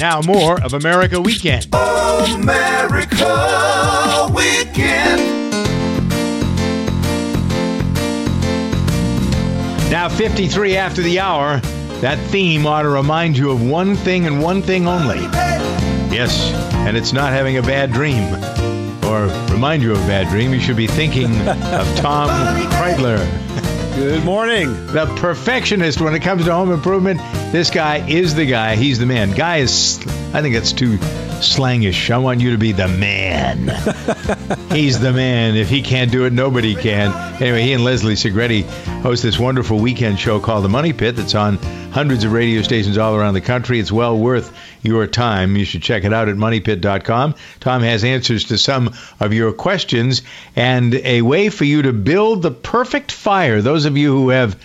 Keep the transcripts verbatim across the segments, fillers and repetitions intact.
Now more of America Weekend. America Weekend. Now fifty-three after the hour. That theme ought to remind you of one thing and one thing only. Yes, and it's not having a bad dream. Or remind you of a bad dream. You should be thinking of Tom Kreidler. Good morning. The perfectionist when it comes to home improvement. This guy is the guy. He's the man. Guy is, I think it's too slangish. I want you to be the man. He's the man. If he can't do it, nobody can. Anyway, he and Leslie Segretti host this wonderful weekend show called The Money Pit that's on hundreds of radio stations all around the country. It's well worth your time. You should check it out at money pit dot com. Tom has answers to some of your questions and a way for you to build the perfect fire. Those of you who have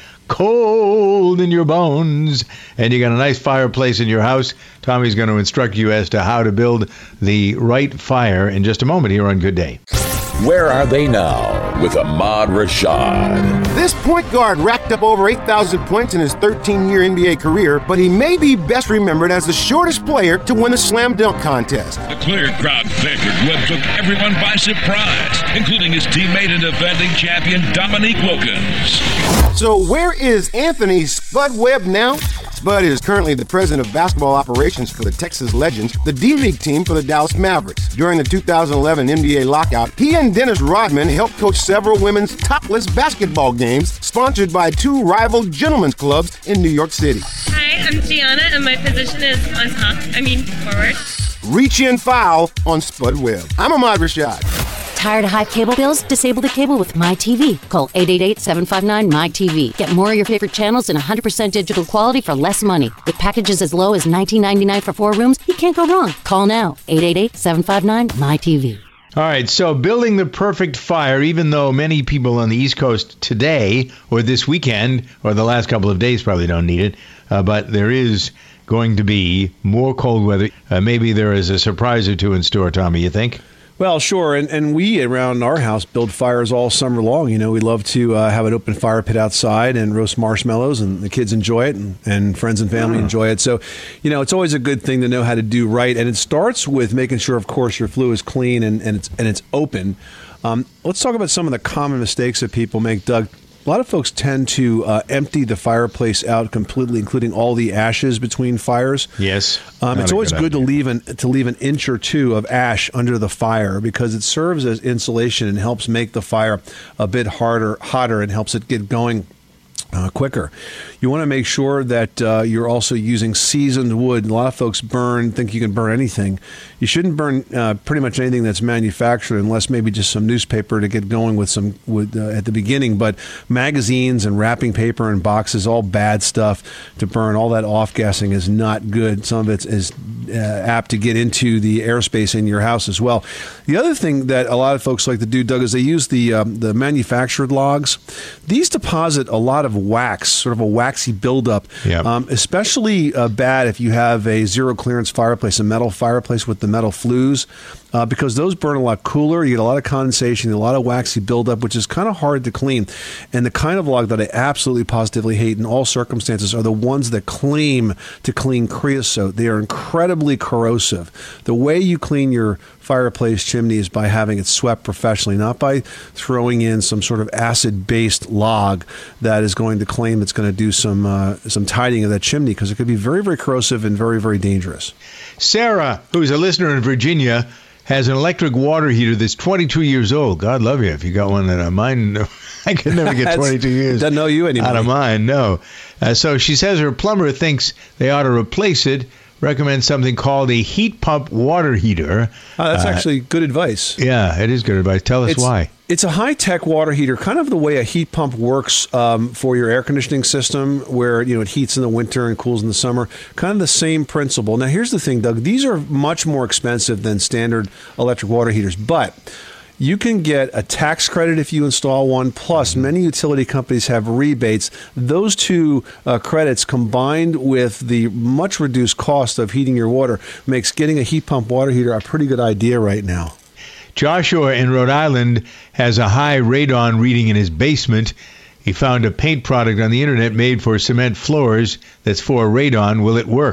cold in your bones and you got a nice fireplace in your house, Tommy's going to instruct you as to how to build the right fire in just a moment here on Good Day. Where are they now with Ahmad Rashad? This point guard racked up over eight thousand points in his thirteen-year N B A career, but he may be best remembered as the shortest player to win a slam dunk contest. The clear crowd favored Webb took everyone by surprise, including his teammate and defending champion Dominique Wilkins. So where is Anthony Spud Webb now? Spud is currently the president of basketball operations for the Texas Legends, the D-League team for the Dallas Mavericks. During the two thousand eleven N B A lockout, he and Dennis Rodman helped coach several women's topless basketball games sponsored by two rival gentlemen's clubs in New York City. Hi, I'm Gianna, and my position is on top, I mean forward. Reach in foul on Spud Webb. I'm Ahmad Rashad. Tired of high cable bills? Disable the cable with MyTV. Call eight eight eight, seven five nine, M Y T V. Get more of your favorite channels in one hundred percent digital quality for less money. With packages as low as nineteen ninety-nine for four rooms, you can't go wrong. Call now. eight eight eight, seven five nine, M Y T V. All right, so building the perfect fire, even though many people on the East Coast today or this weekend or the last couple of days probably don't need it, uh, but there is going to be more cold weather. Uh, maybe there is a surprise or two in store, Tommy, you think? Well, sure, and and we around our house build fires all summer long. You know, we love to uh, have an open fire pit outside and roast marshmallows, and the kids enjoy it, and, and friends and family enjoy it. So, you know, it's always a good thing to know how to do right, and it starts with making sure, of course, your flue is clean and, and it's and it's open. Um, let's talk about some of the common mistakes that people make, Doug. A lot of folks tend to uh, empty the fireplace out completely, including all the ashes between fires. Yes. Um, it's always good, good to leave an to leave an inch or two of ash under the fire because it serves as insulation and helps make the fire a bit harder, hotter, and helps it get going Uh, quicker. You want to make sure that uh, you're also using seasoned wood. A lot of folks burn, think you can burn anything. You shouldn't burn uh, pretty much anything that's manufactured unless maybe just some newspaper to get going with some wood uh, at the beginning. But magazines and wrapping paper and boxes, all bad stuff to burn. All that off-gassing is not good. Some of it is uh, apt to get into the airspace in your house as well. The other thing that a lot of folks like to do, Doug, is they use the um, the manufactured logs. These deposit a lot of wax, sort of a waxy buildup, yep. um, especially uh, bad if you have a zero clearance fireplace, a metal fireplace with the metal flues, uh, because those burn a lot cooler. You get a lot of condensation, a lot of waxy buildup, which is kind of hard to clean. And the kind of log that I absolutely positively hate in all circumstances are the ones that claim to clean creosote. They are incredibly corrosive. The way you clean your fireplace chimney is by having it swept professionally, not by throwing in some sort of acid-based log that is going to claim it's going to do some uh, some tidying of that chimney, because it could be very, very corrosive and very, very dangerous. Sarah, who's a listener in Virginia, has an electric water heater that's twenty-two years old. God love you if you got one that uh, mine. I could never get twenty-two years. Doesn't know you anymore. Out of mine, no. Uh, so she says her plumber thinks they ought to replace it. Recommends something called a heat pump water heater. Oh, that's uh, actually good advice. Yeah, it is good advice. Tell us it's, why. It's a high-tech water heater, kind of the way a heat pump works um, for your air conditioning system, where you know it heats in the winter and cools in the summer. Kind of the same principle. Now, here's the thing, Doug. These are much more expensive than standard electric water heaters, but you can get a tax credit if you install one, plus many utility companies have rebates. Those two uh, credits combined with the much reduced cost of heating your water makes getting a heat pump water heater a pretty good idea right now. Joshua in Rhode Island has a high radon reading in his basement. He found a paint product on the internet made for cement floors that's for radon. Will it work?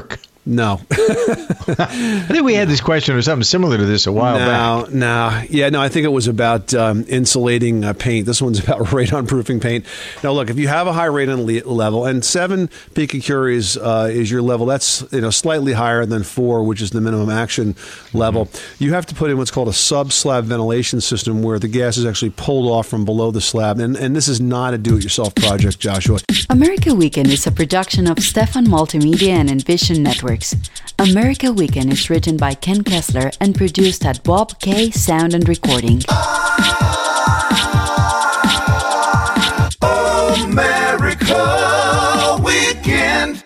No. I think we had this question or something similar to this a while no, back. No, yeah, no, I think it was about um, insulating uh, paint. This one's about radon-proofing paint. Now, look, if you have a high radon le- level, and seven picocuries uh, is your level, that's you know slightly higher than four, which is the minimum action level. Mm-hmm. You have to put in what's called a sub-slab ventilation system where the gas is actually pulled off from below the slab. And, and this is not a do-it-yourself project, Joshua. America Weekend is a production of Stefan Multimedia and Envision Networks. America Weekend is written by Ken Kessler and produced at Bob K Sound and Recording.